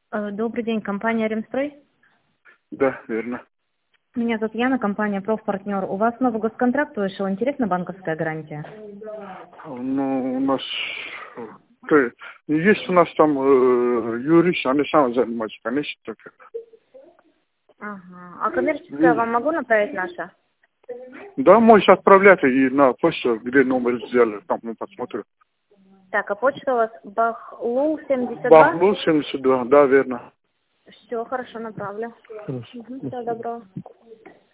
Добрый день, компания Ремстрой. Да, верно. Меня зовут Яна, компания Профпартнер. У вас новый госконтракт вышел, интересна банковская гарантия? Ну, у нас... Есть у нас там юрист, они сами занимаются, конечно. Так. Ага. А коммерческая вам могу направить наша? Да, можешь отправлять и на почту, где номер сделали, там мы посмотрим. Так, а почта у вас Бахлул 72? Бахлу 72, да, верно. Все, хорошо, направлю. Хорошо. Всего доброго.